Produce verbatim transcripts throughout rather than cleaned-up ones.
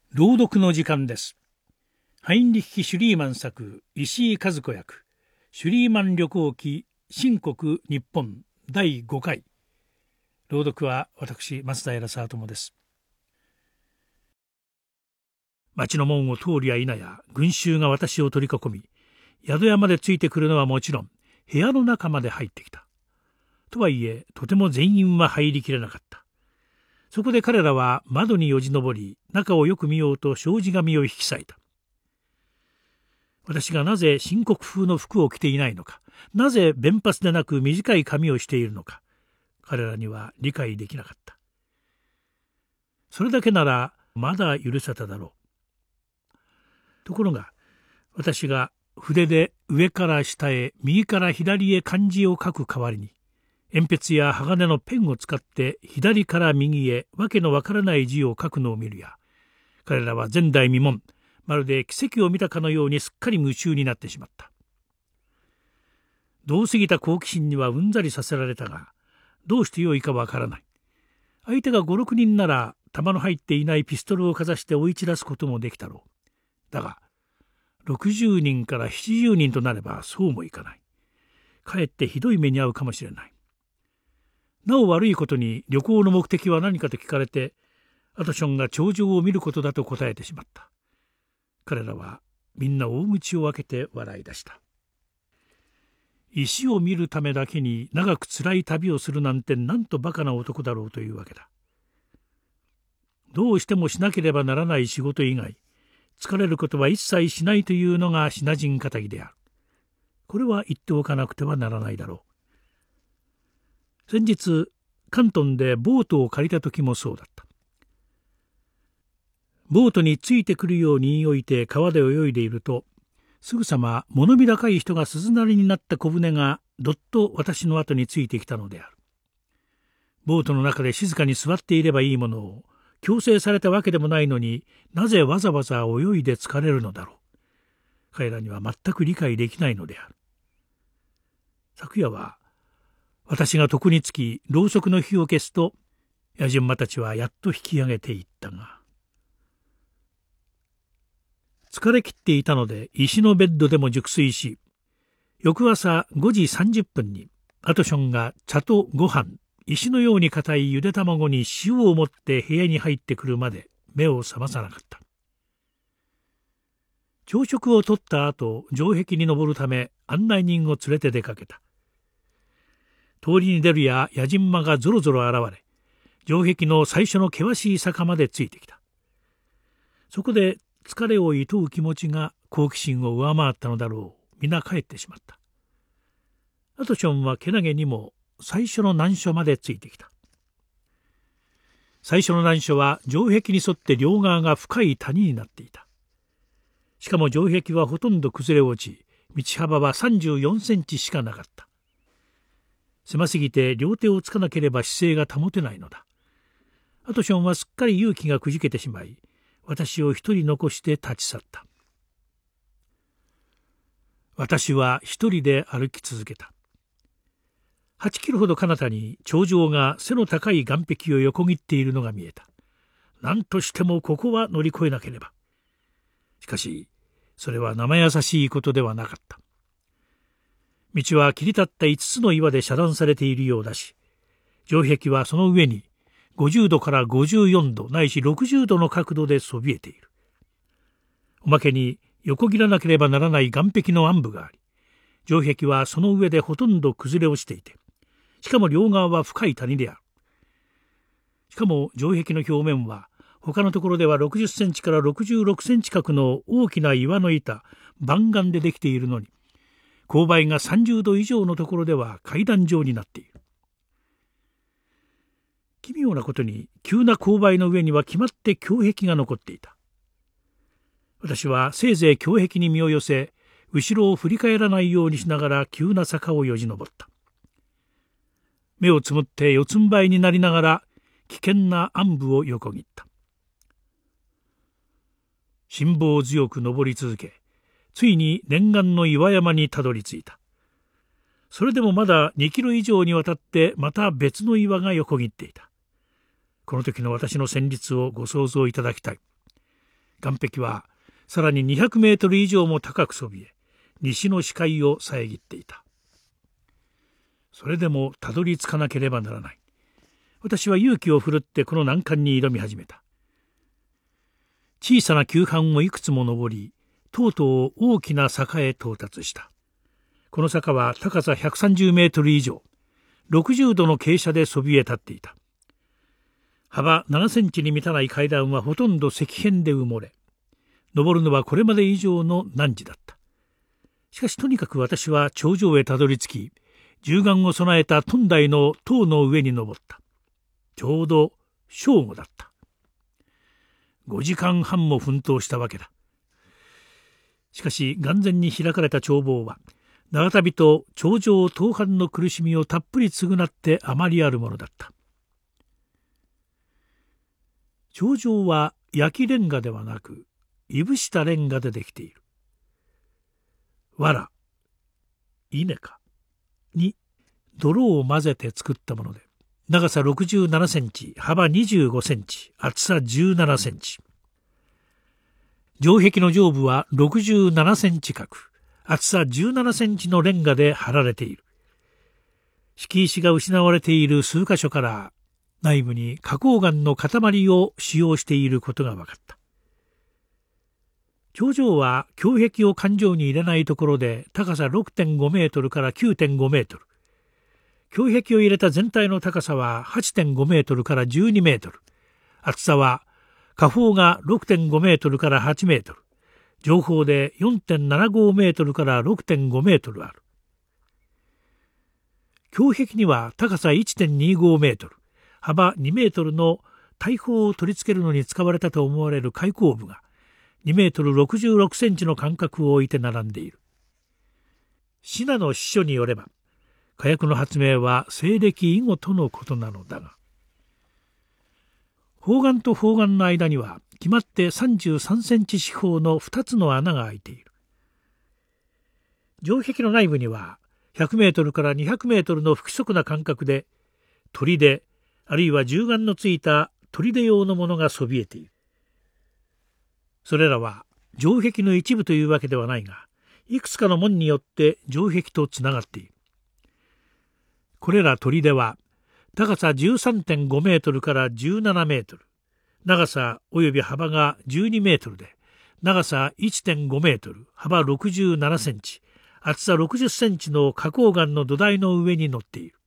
朗読の時間です。ハインリッヒ・シュリーマン作、石井和子役、シュリーマン旅行記新国日本だいごかい。朗読は私、松平沢友です。町の門を通るや否や、群衆が私を取り囲み、宿屋までついてくるのはもちろん、部屋の中まで入ってきた。とはいえ、とても全員は入りきれなかった。そこで彼らは窓によじ登り、中をよく見ようと障子紙を引き裂いた。私がなぜ新国風の服を着ていないのか、なぜ弁髪でなく短い髪をしているのか、彼らには理解できなかった。それだけならまだ許せただろう。ところが、私が筆で上から下へ、右から左へ漢字を書く代わりに、鉛筆や鋼のペンを使って左から右へわけのわからない字を書くのを見るや、彼らは前代未聞、まるで奇跡を見たかのようにすっかり夢中になってしまった。どう過ぎた好奇心にはうんざりさせられたが、どうしてよいかわからない。相手が五六人なら弾の入っていないピストルをかざして追い散らすこともできたろう。だが六十人から七十人となればそうもいかない。かえってひどい目に遭うかもしれない。なお悪いことに旅行の目的は何かと聞かれて、アトションが頂上を見ることだと答えてしまった。彼らはみんな大口を開けて笑い出した。石を見るためだけに長く辛い旅をするなんてなんとバカな男だろうというわけだ。どうしてもしなければならない仕事以外、疲れることは一切しないというのがシナ人かたぎである。これは言っておかなくてはならないだろう。先日関東でボートを借りた時もそうだった。ボートについてくるように言い置いて川で泳いでいると、すぐさま物見高い人が鈴なりになった小舟がどっと私の後についてきたのである。ボートの中で静かに座っていればいいものを、強制されたわけでもないのになぜわざわざ泳いで疲れるのだろう。彼らには全く理解できないのである。昨夜は私が床につきろうそくの火を消すと、野じ馬たちはやっと引き上げていったが、疲れ切っていたので石のベッドでも熟睡し、翌朝ごじさんじゅっぷんにアトションが茶とご飯、石のように硬いゆで卵に塩を持って部屋に入ってくるまで目を覚まさなかった。朝食をとった後、城壁に登るため案内人を連れて出かけた。通りに出るや野じ馬がぞろぞろ現れ、城壁の最初の険しい坂までついてきた。そこで疲れを厭う気持ちが好奇心を上回ったのだろう。皆帰ってしまった。アトションはけなげにも最初の難所までついてきた。最初の難所は城壁に沿って両側が深い谷になっていた。しかも城壁はほとんど崩れ落ち、道幅はさんじゅうよんセンチしかなかった。狭すぎて両手をつかなければ姿勢が保てないのだ。アトションはすっかり勇気がくじけてしまい、私を一人残して立ち去った。私は一人で歩き続けた。はちキロほど彼方に頂上が背の高い岩壁を横切っているのが見えた。何としてもここは乗り越えなければ。しかしそれは生優しいことではなかった。道は切り立ったいつつの岩で遮断されているようだし、城壁はその上にごじゅうどからごじゅうよんどないしろくじゅうどの角度でそびえている。おまけに横切らなければならない岩壁の暗部があり、城壁はその上でほとんど崩れ落ちていて、しかも両側は深い谷である。しかも城壁の表面は他のところではろくじゅっセンチからろくじゅうろくセンチ角の大きな岩の板、板岩でできているのに、勾配がさんじゅうど以上のところでは階段状になっている。奇妙なことに急な勾配の上には決まって胸壁が残っていた。私はせいぜい胸壁に身を寄せ、後ろを振り返らないようにしながら急な坂をよじ登った。目をつむって四つん這いになりながら危険な暗部を横切った。辛抱強く登り続け、ついに念願の岩山にたどり着いた。それでもまだにキロ以上にわたってまた別の岩が横切っていた。この時の私の旋律をご想像いただきたい。 岸壁はさらににひゃくメートル以上も高くそびえ、西の視界を遮っていた。それでもたどり着かなければならない。私は勇気を振るってこの難関に挑み始めた。小さな急坂をいくつも登り、とうとう大きな坂へ到達した。この坂は高さひゃくさんじゅうメートル以上、ろくじゅうどの傾斜でそびえ立っていた。幅ななセンチに満たない階段はほとんど石片で埋もれ、登るのはこれまで以上の難事だった。しかしとにかく私は頂上へたどり着き、銃眼を備えたト台の塔の上に登った。ちょうど正午だった。ごじかんはんも奮闘したわけだ。しかし眼前に開かれた眺望は、長旅と頂上登攀の苦しみをたっぷり償ってあまりあるものだった。頂上は焼きレンガではなく、いぶしたレンガでできている。藁、稲かに泥を混ぜて作ったもので、長さろくじゅうななセンチ、幅にじゅうごセンチ、厚さじゅうななセンチ。城壁の上部はろくじゅうななセンチ角、厚さじゅうななセンチのレンガで張られている。敷石が失われている数箇所から内部に花崗岩の塊を使用していることが分かった。頂上は胸壁を環状に入れないところで高さ ろくてんごメートルから きゅうてんごメートル。胸壁を入れた全体の高さは はちてんごメートルからじゅうにメートル。厚さは下方が ろくてんごメートルからはちメートル。上方で よんてんななごメートルからろくてんごメートルある。胸壁には高さ いってんにごメートル、幅にメートルの大砲を取り付けるのに使われたと思われる開口部がにメートルろくじゅうろくセンチの間隔を置いて並んでいる。シナの司書によれば、火薬の発明は西暦以後とのことなのだが、砲丸と砲丸の間には決まってさんじゅうさんセンチ四方のふたつの穴が開いている。城壁の内部にはひゃくメートルからにひゃくメートルの不規則な間隔で砦、あるいは銃眼のついた砦用のものがそびえている。それらは城壁の一部というわけではないが、いくつかの門によって城壁とつながっている。これら砦は高さ じゅうさんてんごメートルからじゅうななメートル、長さおよび幅がじゅうにメートルで、長さ いってんごメートル、幅ろくじゅうななセンチ、厚さろくじゅっセンチの花崗岩の土台の上に乗っている。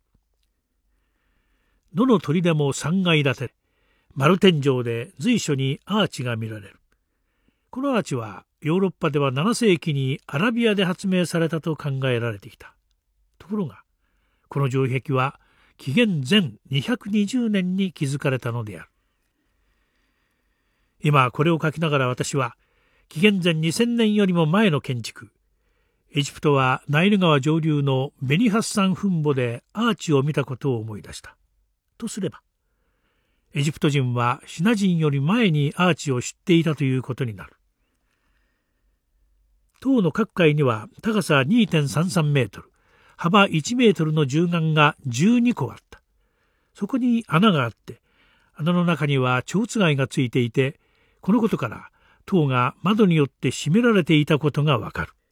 どの砦もさんがい建て、丸天井で随所にアーチが見られる。このアーチはヨーロッパではななせいきにアラビアで発明されたと考えられてきた。ところが、この城壁は紀元前にひゃくにじゅうねんに築かれたのである。今これを書きながら私は紀元前にせんねんよりも前の建築、エジプトはナイル川上流のベニハッサン墳墓でアーチを見たことを思い出した。とすれば、エジプト人はシナ人より前にアーチを知っていたということになる。塔の各階には高さ にてんさんさんメートル、幅いちメートルの銃眼がじゅうにこあった。そこに穴があって、穴の中には蝶番がついていて、このことから塔が窓によって閉められていたことがわかる。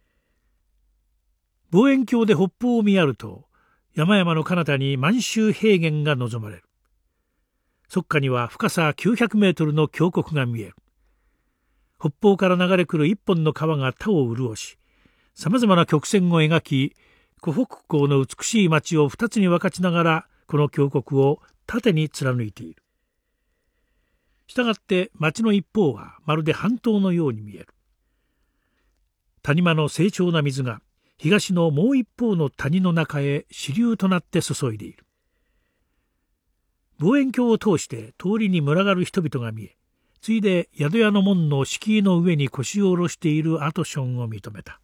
望遠鏡で北方を見やると、山々の彼方に満州平原が望まれる。そっかには深さきゅうひゃくメートルの峡谷が見える。北方から流れ来る一本の川が他を潤し、さまざまな曲線を描き、湖北港の美しい町を二つに分かちながら、この峡谷を縦に貫いている。したがって町の一方はまるで半島のように見える。谷間の清澄な水が東のもう一方の谷の中へ支流となって注いでいる。望遠鏡を通して通りに群がる人々が見え、ついで宿屋の門の敷居の上に腰を下ろしているアトションを認めた。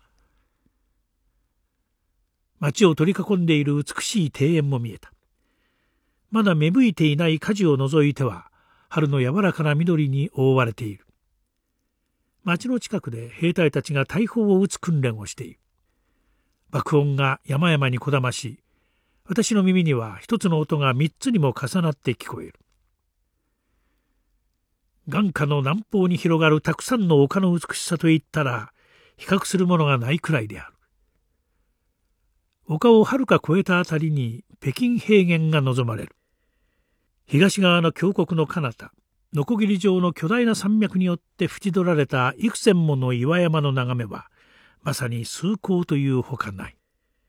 町を取り囲んでいる美しい庭園も見えた。まだ芽吹いていない果樹を除いては、春の柔らかな緑に覆われている。町の近くで兵隊たちが大砲を撃つ訓練をしている。爆音が山々にこだまし、私の耳には一つの音が三つにも重なって聞こえる。 眼下の南方に広がるたくさんの丘の美しさといったら比較するものがないくらいである。丘をはるか越えたあたりに北京平原が望まれる。東側の峡谷の彼方、ノコギリ状の巨大な山脈によって縁取られた幾千もの岩山の眺めはまさに崇高というほかない。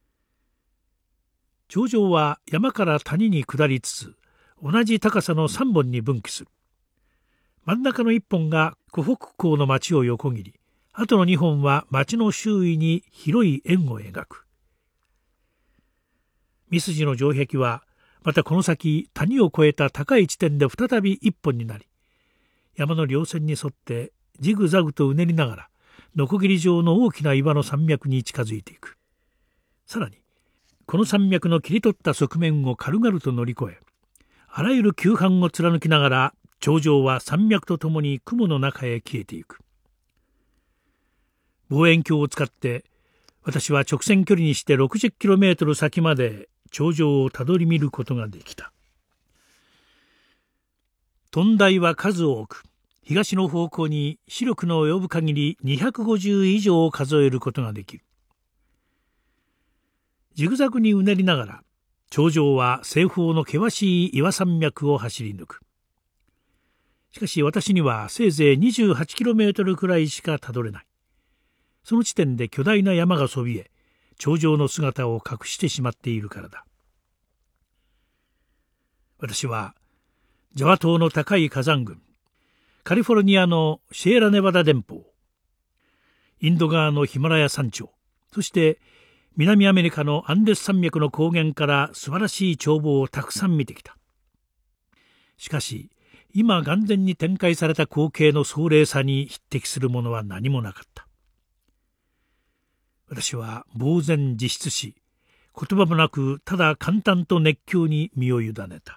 頂上は山から谷に下りつつ同じ高さのさんぼんに分岐する。真ん中のいっぽんが湖北港の町を横切り、あとのにほんは町の周囲に広い円を描く。三筋の城壁はまたこの先谷を越えた高い地点で再び一本になり、山の稜線に沿ってジグザグとうねりながらノコギリ状の大きな岩の山脈に近づいていく。さらにこの山脈の切り取った側面を軽々と乗り越え、あらゆる急坂を貫きながら頂上は山脈とともに雲の中へ消えていく。望遠鏡を使って私は直線距離にしてろくじゅっキロメートル先まで頂上をたどり見ることができた。灯台は数多く、東の方向に視力の及ぶ限りにひゃくごじゅう以上を数えることができる。ジグザグにうねりながら頂上は西方の険しい岩山脈を走り抜く。しかし私にはせいぜいにじゅうはちキロメートルくらいしかたどれない。その地点で巨大な山がそびえ、頂上の姿を隠してしまっているからだ。私はジャワ島の高い火山群、カリフォルニアのシエラネバダ連峰、インド側のヒマラヤ山頂、そして南アメリカのアンデス山脈の高原から素晴らしい眺望をたくさん見てきた。しかし今眼前に展開された光景の壮麗さに匹敵するものは何もなかった。私は呆然自失し、言葉もなくただ簡単と熱狂に身を委ねた。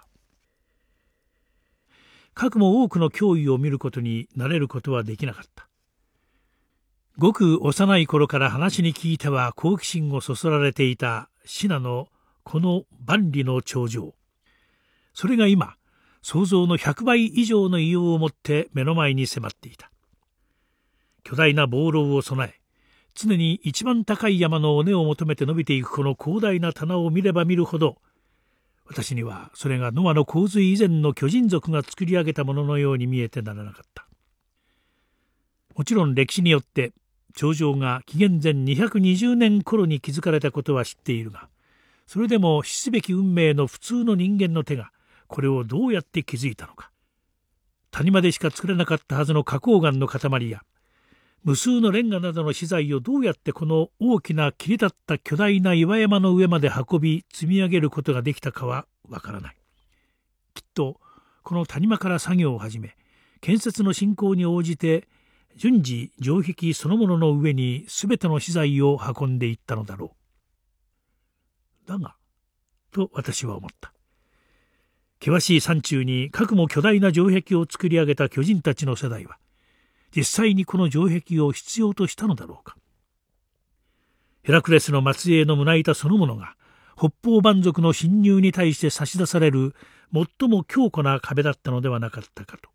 かくも多くの脅威を見ることに慣れることはできなかった。ごく幼い頃から話に聞いては好奇心をそそられていたシナのこの万里の長城、それが今想像のひゃくばい以上の異様をもって目の前に迫っていた。巨大な望楼を備え、常に一番高い山の尾根を求めて伸びていくこの広大な棚を見れば見るほど、私にはそれがノアの洪水以前の巨人族が作り上げたもののように見えてならなかった。もちろん歴史によって頂上が紀元前にひゃくにじゅうねん頃に築かれたことは知っているが、それでも死すべき運命の普通の人間の手がこれをどうやって築いたのか。谷間でしか作れなかったはずの花崗岩の塊や無数のレンガなどの資材をどうやってこの大きな切り立った巨大な岩山の上まで運び積み上げることができたかはわからない。きっとこの谷間から作業を始め、建設の進行に応じて順次城壁そのものの上にすべての資材を運んでいったのだろう。だがと私は思った。険しい山中にかくも巨大な城壁を作り上げた巨人たちの世代は実際にこの城壁を必要としたのだろうか。ヘラクレスの末裔の胸板そのものが北方蛮族の侵入に対して差し出される最も強固な壁だったのではなかったかと。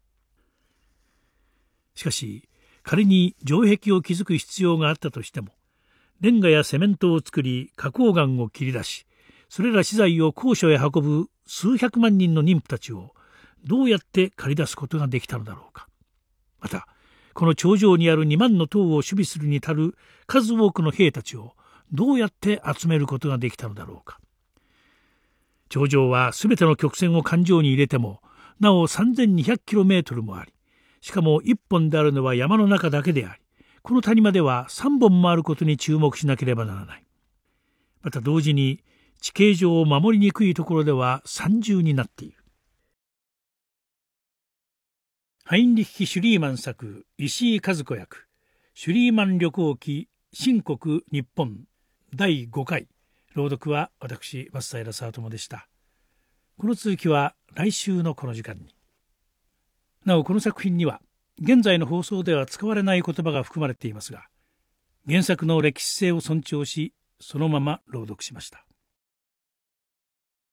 しかし仮に城壁を築く必要があったとしても、レンガやセメントを作り花崗岩を切り出し、それら資材を高所へ運ぶ数百万人の妊婦たちをどうやって駆り出すことができたのだろうか。またこの頂上にあるにまんの塔を守備するに足る数多くの兵たちをどうやって集めることができたのだろうか。頂上はすべての曲線を勘定に入れてもなお さんぜんにひゃくキロメートル もあり、しかもいっぽんであるのは山の中だけであり、この谷間ではさんぼんもあることに注目しなければならない。また同時に地形上守りにくいところでは三重になっている。ハインリッヒ・シュリーマン作、石井和子役、シュリーマン旅行記新国日本だいごかい、朗読は私松平佐友でした。この続きは来週のこの時間に。なおこの作品には現在の放送では使われない言葉が含まれていますが、原作の歴史性を尊重しそのまま朗読しました。